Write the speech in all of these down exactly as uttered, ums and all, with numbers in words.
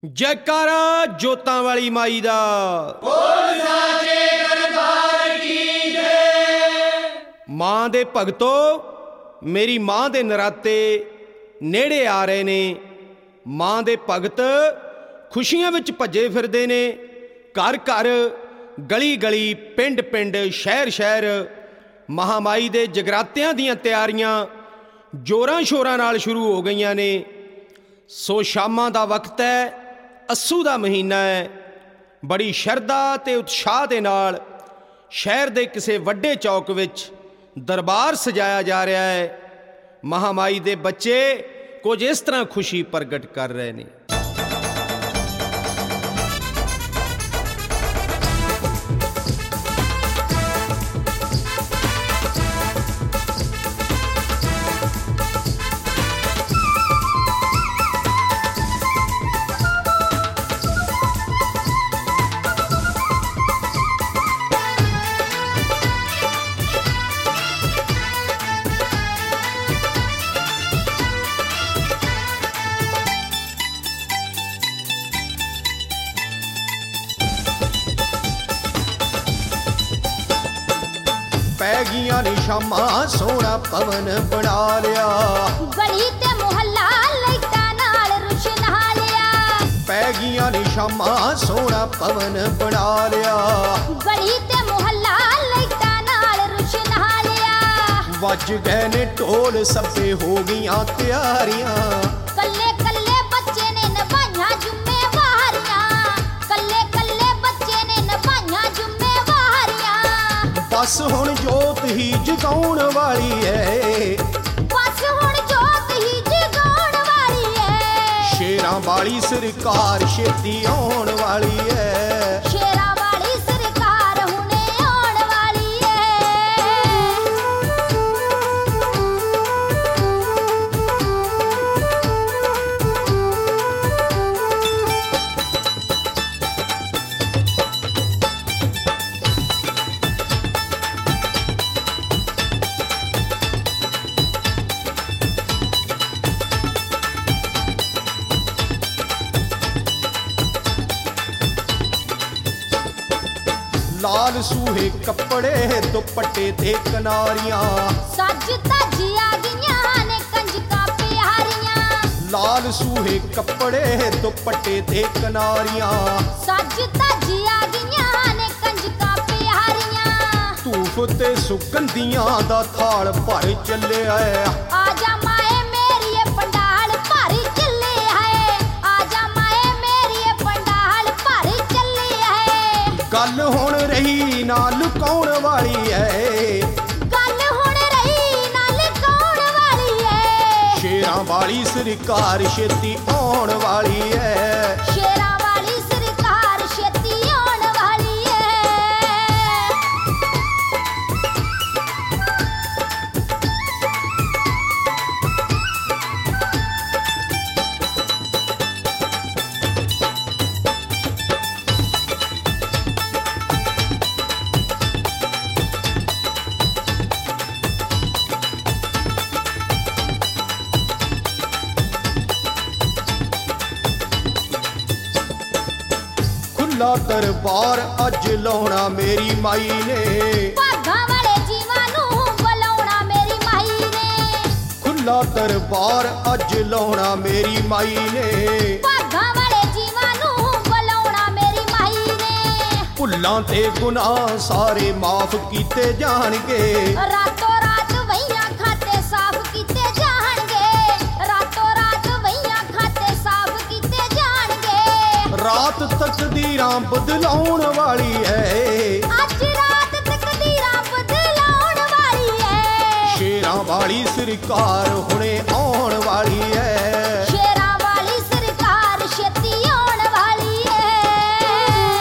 जयकारा जोतां वाली माई दा बोल साचे दरबार की जय। मां दे भगतो मेरी मां दे नराते नेड़े आ रहे ने। मां दे भगत खुशियां विच भजे फिरदे ने। घर घर गली गली पिंड पिंड शहर शहर महामाई दे जगरातियां दीयां तैयारियां जोरां शोरां नाल शुरू हो गईयां ने। सो शामां दा वक्त है, अस्सू दा महीना है। बड़ी शरधा ते उत्साह दे नाल शहर दे किसे वड्डे चौक विच दरबार सजाया जा रहा है। महामाई दे बच्चे कुछ इस तरह खुशी प्रगट कर रहे ने। पै गियां नी शामां सोहना पवन बना लिया। गली ते मुहल्ला लाइटां नाल रुशना लिया। पै गियां नी शामां सोहना पवन बना लिया। गली ते मुहल्ला लाइटां नाल रुशना लिया। वज गए ने ढोल सब्बे हो गईयां तैयारियां। कल्ले कल्ले बच्चे ने निभाइयां जुम्मेवारियां। कल्ले कल्ले बच्चे ने निभाइयां जुम्मेवारियां। बस हुण जोत ही जगाउण वाली है। बस हुण जोत ही जगाउण वाली है। शेरां वाली सरकार छेती आउण वाली है। शेरां वाली सरकार हुणे आउण वाली है। लाल सूहे कपड़े दुपट्टे ते कनारियां। सज धजिया गईयां ने कंजकां प्यारियां। लाल सूहे कपड़े दुपट्टे ते कनारियां। सज धजिया गईयां ने कंजकां प्यारियां। धूफ ते सुगंधियां दा थाल भर चले है। आजा माए मेरी पंडाल भर चले है। आजा माए मेरी पंडाल भर चले है। गल हुण रही ना लुकाउण वाली है। गल हुण रही ना लुकाउण वाली है। शेरां वाली सरकार छेती आउण वाली है। शेरां वाली सरकार छेती आउण वाली है। खुला दरबार अज लाउणा मेरी माई ने। भागां वाले जीवां नूं बुलाउणा मेरी माई ने। खुला दरबार अज लाउणा मेरी माई ने। भागां वाले जीवां नूं बुलाउणा मेरी माई ने। भुल्लां ते गुनाह सारे माफ कीते जाणगे। रातों रात वहियां खाते साफ कीते जाणगे। रातों रात वहियां खाते साफ कीते जाणगे। रात तकदीरां बदलाउण वाली है। अज रात तकदीरां बदलाउण वाली है। शेरां वाली सरकार हुणे आउण वाली है। शेरां वाली सरकार छेती आउण वाली है।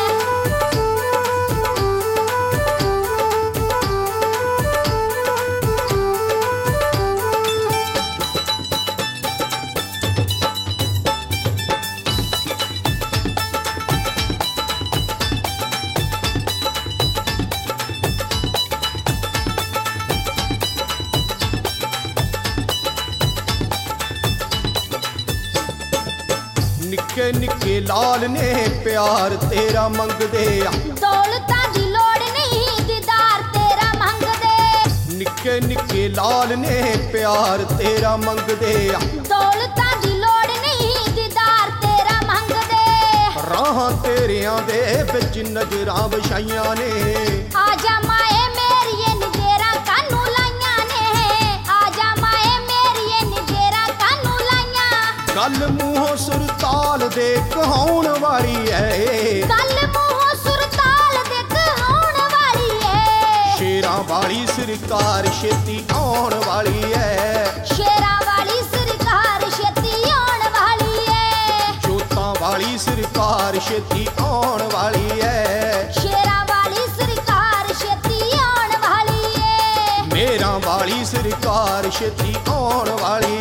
ਲਾਲ ਨੇ ਪਿਆਰ ਤੇਰਾ ਮੰਗਦੇ ਆ। ਦੌਲਤਾਂ ਦੀ ਲੋੜ ਨਹੀਂ ਦੀਦਾਰ ਤੇਰਾ ਮੰਗਦੇ। ਨਿੱਕੇ ਨਿੱਕੇ ਲਾਲ ਨੇ ਪਿਆਰ ਤੇਰਾ ਮੰਗਦੇ ਆ। ਦੌਲਤਾਂ ਦੀ ਲੋੜ ਨਹੀਂ ਦੀਦਾਰ ਤੇਰਾ ਮੰਗਦੇ। ਰਾਹਾਂ ਤੇਰਿਆਂ ਦੇ ਵਿੱਚ ਨਜ਼ਰਾਂ ਵਿਛਾਈਆਂ ਨੇ। ਆ ਜਾ ਮਾਏ ਮੇਰੀਏ ਨਜ਼ਰਾਂ ਕਾਨੂੰ ਲਾਈਆਂ ਨੇ। ਆ ਜਾ ਮਾਏ ਮੇਰੀਏ ਨਜ਼ਰਾਂ ਕਾਨੂੰ ਲਾਈਆਂ। ਗੱਲ ਮੂੰਹੋਂ ਸੁਰਤਾਲ ਦੇ ਕਹਾਉਣ ਵਾਲੀ ਐ। ਗੱਲ ਮੂੰਹੋਂ ਸੁਰਤਾਲ ਦੇ ਕਹਾਉਣ ਵਾਲੀ ਏ। ਸ਼ੇਰਾਂ ਵਾਲੀ ਸਰਕਾਰ ਛੇਤੀ ਆਉਣ ਵਾਲੀ ਐ। ਸ਼ੇਰਾਂ ਵਾਲੀ ਸਰਕਾਰ ਛੇਤੀ ਆਉਣ ਵਾਲੀ ਏ। ਜੋਤਾਂ ਵਾਲੀ ਸਰਕਾਰ ਛੇਤੀ ਆਉਣ ਵਾਲੀ ਐ। ਸ਼ੇਰਾਂ ਵਾਲੀ ਸਰਕਾਰ ਛੇਤੀ ਆਉਣ ਵਾਲੀ ਏ। ਮੇਰਾਂ ਵਾਲੀ ਸਰਕਾਰ ਛੇਤੀ ਆਉਣ ਵਾਲੀ